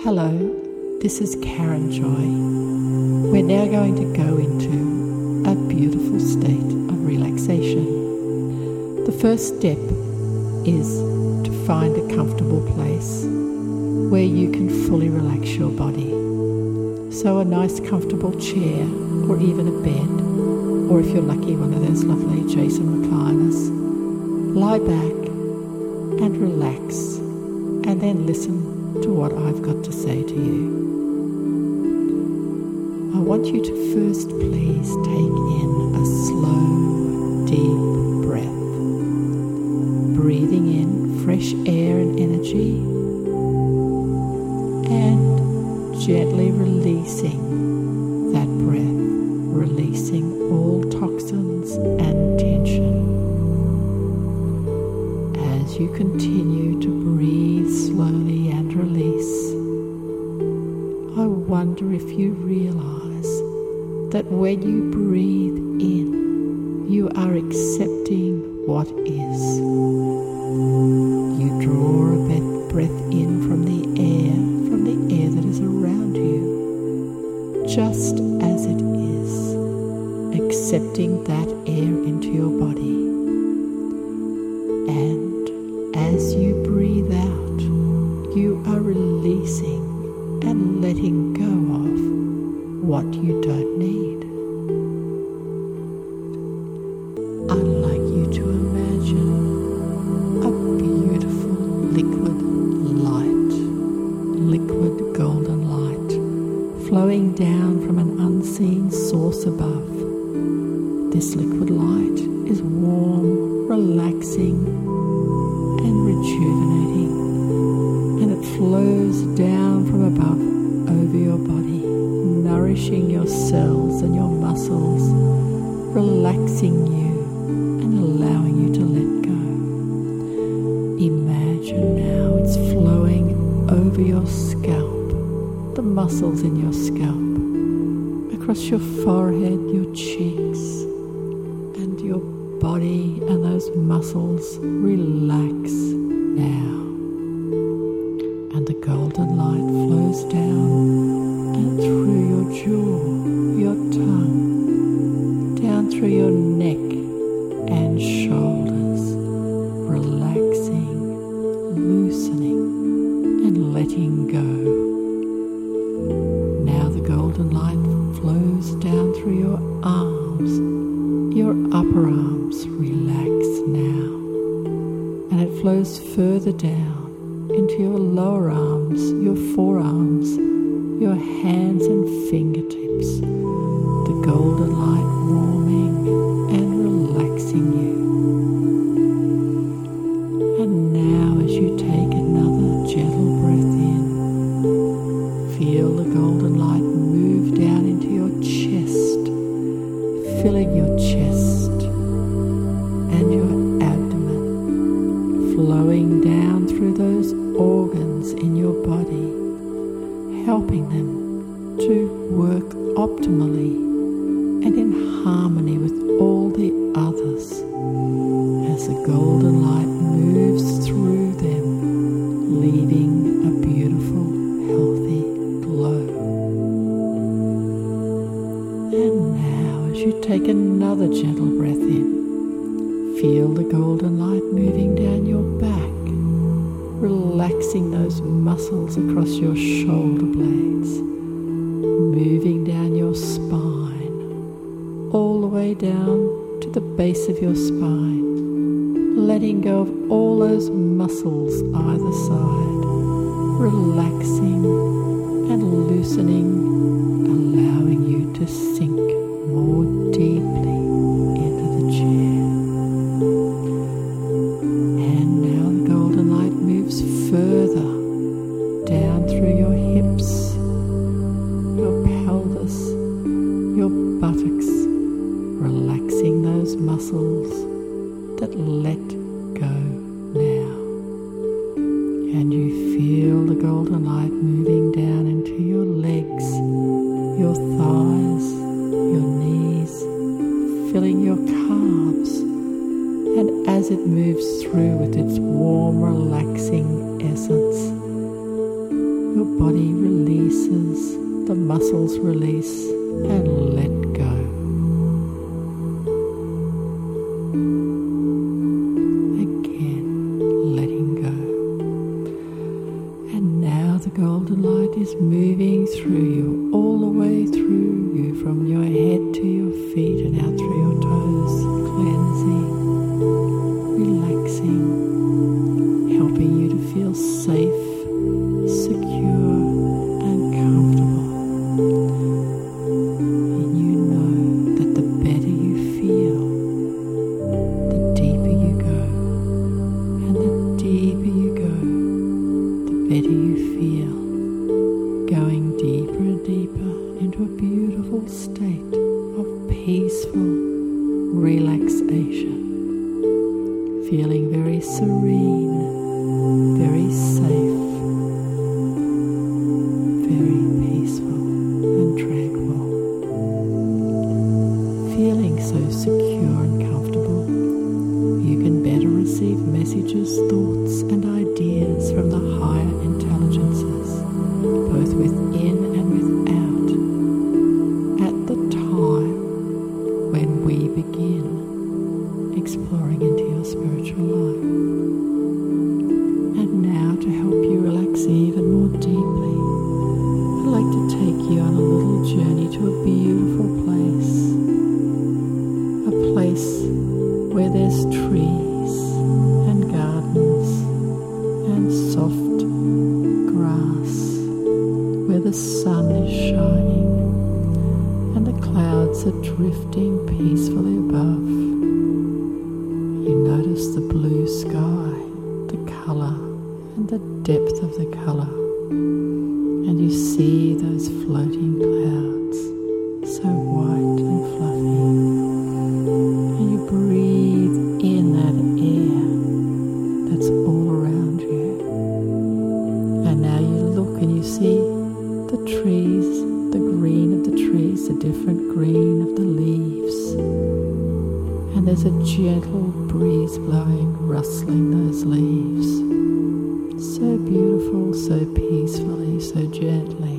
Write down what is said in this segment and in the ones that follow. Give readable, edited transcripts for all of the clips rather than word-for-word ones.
Hello, this is Karen Joy. We're now going to go into a beautiful state of relaxation. The first step is to find a comfortable place where you can fully relax your body. So a nice comfortable chair or even a bed, or if you're lucky, one of those lovely Jason recliners. Lie back and relax, and then listen to what I've got to say to you. I want you to first please take in a slow, deep breath, breathing in fresh air and energy, and gently releasing that breath, releasing all toxins and tension. As you continue to breathe slowly and release, I wonder if you realize that when you breathe in, you are accepting what is. You draw a breath in from the air that is around you, just as it is, accepting that air into your body. And as you breathe out, you are releasing and letting go of what you don't need. I'd like you to imagine a beautiful liquid golden light, flowing down from an unseen source above. This liquid light is warm, relaxing, and rejuvenating, and it flows down from above over your body, nourishing your cells and your muscles, relaxing you and allowing you to let go. Imagine now it's flowing over your scalp, the muscles in your scalp, across your forehead, your cheeks, and your body, and those muscles relax now. And the golden light flows down and through your jaw, your tongue, down through your neck and shoulders, relaxing, loosening, and letting go. Now the golden light flows down through your arms, your upper arms relax now, and it flows further down into your lower arms, your forearms, your hands and fingertips, the golden light warming and relaxing you. And now as you take another gentle breath in, feel the golden light move down into your chest, filling your chest and your abdomen, flowing down through those organs in your body, helping them to work optimally and in harmony with all the others as the golden light moves through them, leaving a beautiful, healthy glow. And now as you take another gentle breath in, feel the golden light moving down your back, relaxing those muscles across your shoulder blades, moving down your spine, all the way down to the base of your spine, letting go of all those muscles either side, relaxing and loosening, allowing you to sink more deeply into the chair. And now the golden light moves further down through your hips, your pelvis, your buttocks, relaxing those muscles that let go now. And you feel the golden light moving down into your legs, your thighs, your knees, filling your calves. And as it moves through with its warm, relaxing essence, your body relaxes, the muscles release and let go. Again, letting go. And now the golden light is moving through you, all the way through you, from your head to your feet and out through your toes, cleansing, relaxing, helping you to feel safe, secure and comfortable. And you know that the better you feel, the deeper you go. And the deeper you go, the better you feel, going deeper and deeper into a beautiful state of peaceful relaxation, feeling very serene, very safe, very peaceful and tranquil, feeling so secure and comfortable. You can better receive messages, thoughts and ideas from the higher intelligences, both within and without, at the time when we begin exploring into your spiritual life. And now, to help you relax even more deeply, I'd like to take you on a little journey to a beautiful place where there's trees and gardens and soft grass, where the sun is shining and the clouds are drifting peacefully above. You notice the blue sky, the colour and the depth of the colour, and you see those floating clouds, so white and fluffy, and you breathe in that air that's all around you. And now you look and you see the trees, the green of the trees, the different green of the leaves, and there's a gentle breeze blowing, rustling those leaves, so beautiful, so peacefully, so gently.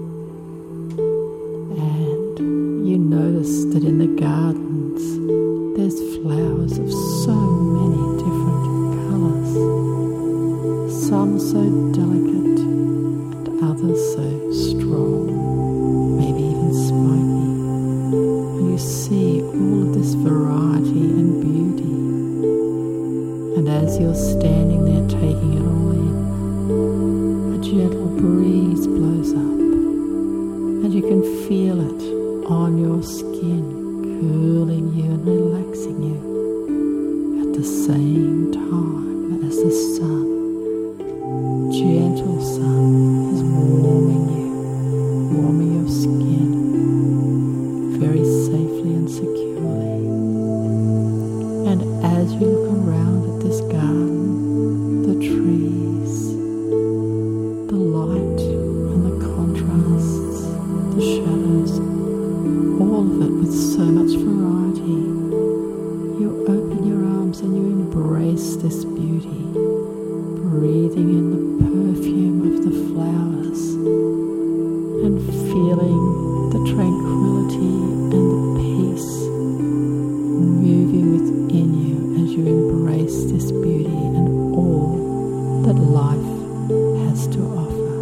And you notice that in the gardens there's flowers of so many different colours, some so delicate and others so strong, maybe even spiky. And you see all of this variety and beauty. And as you're standing there taking it all in, a gentle breeze blows up, and you can feel it on your skin, cooling you and relaxing you at the same time as the sun, gentle sun, is warming you, warming your skin very safely and securely. And as you look around at this garden, the trees, the light and the contrasts, the shadows, all of it with so much variety, you open your arms and you embrace this beauty, breathing in the perfume of the flowers and feeling the tranquility and the peace moving within you as you embrace this beauty and all that life has to offer.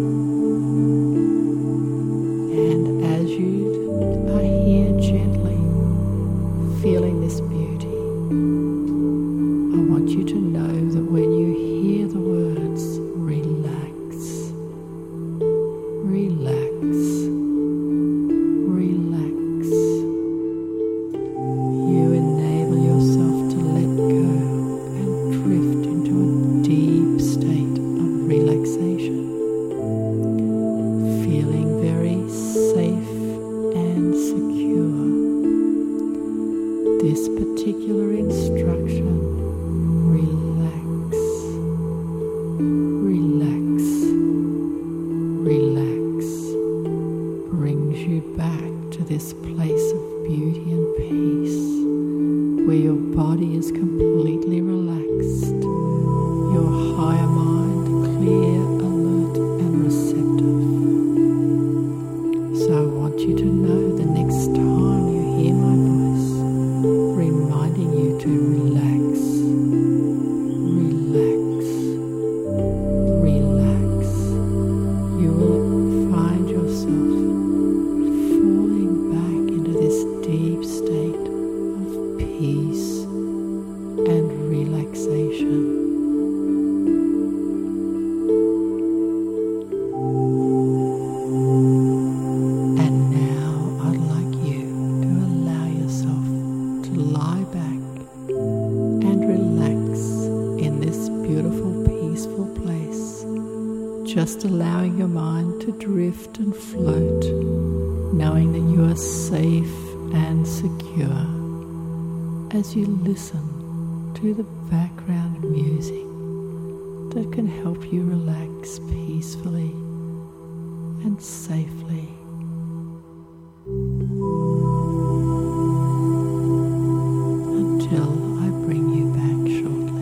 And as you are here gently feeling this beauty, I want you to know that when you hear the words relax, relax, relax, you enable yourself to let go and drift into a deep state of relaxation, feeling very safe and secure. This particular instruction, relax, relax, relax, brings you back to this place of beauty and peace, where your body is completely relaxed, your higher mind clear, alert and receptive, peace and relaxation. And now I'd like you to allow yourself to lie back and relax in this beautiful, peaceful place, just allowing your mind to drift and float, knowing that you are safe and secure as you listen to the background music that can help you relax peacefully and safely. Until I bring you back shortly.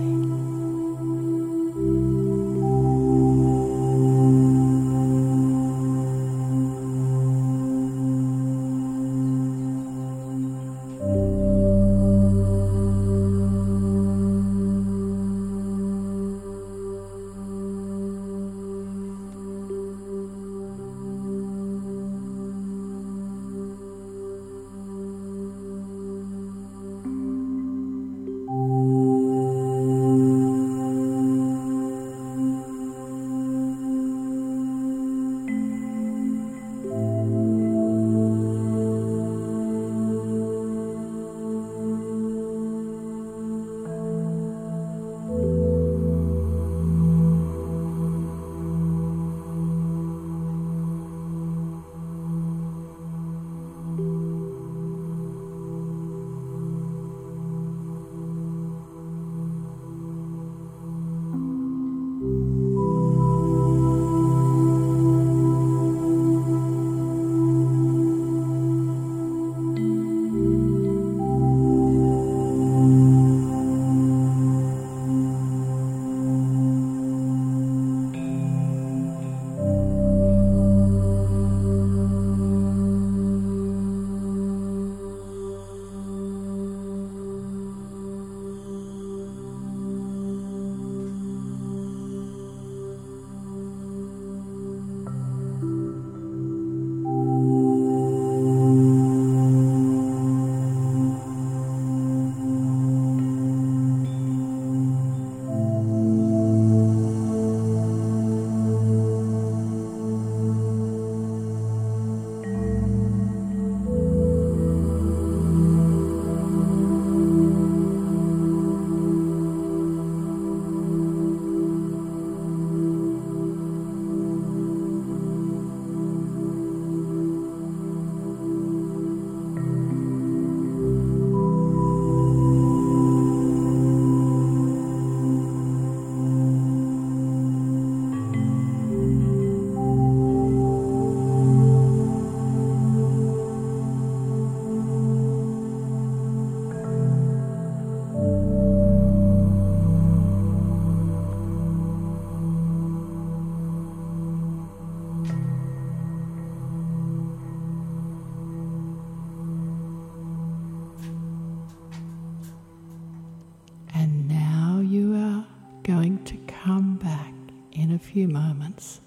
Going to come back in a few moments,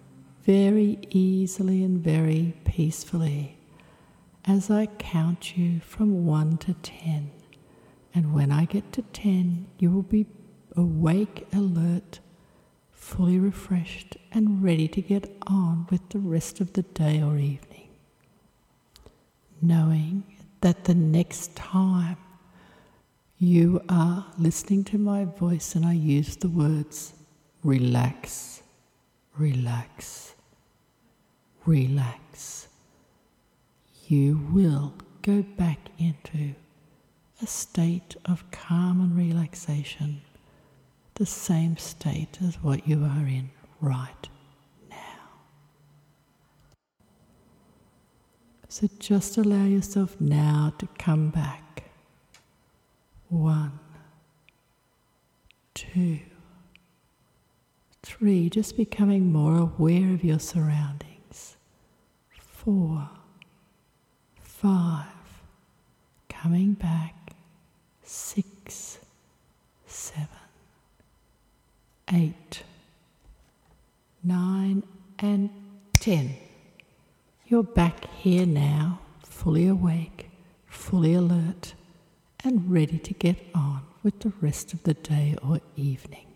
very easily and very peacefully, as I count you from 1 to 10. And when I get to 10, you will be awake, alert, fully refreshed, and ready to get on with the rest of the day or evening, knowing that the next time you are listening to my voice and I use the words relax, relax, relax, you will go back into a state of calm and relaxation, the same state as what you are in right now. So just allow yourself now to come back. 1, 2, 3, just becoming more aware of your surroundings. 4, 5, coming back. 6, 7, 8, 9, and 10. You're back here now, fully awake, fully alert, and ready to get on with the rest of the day or evening.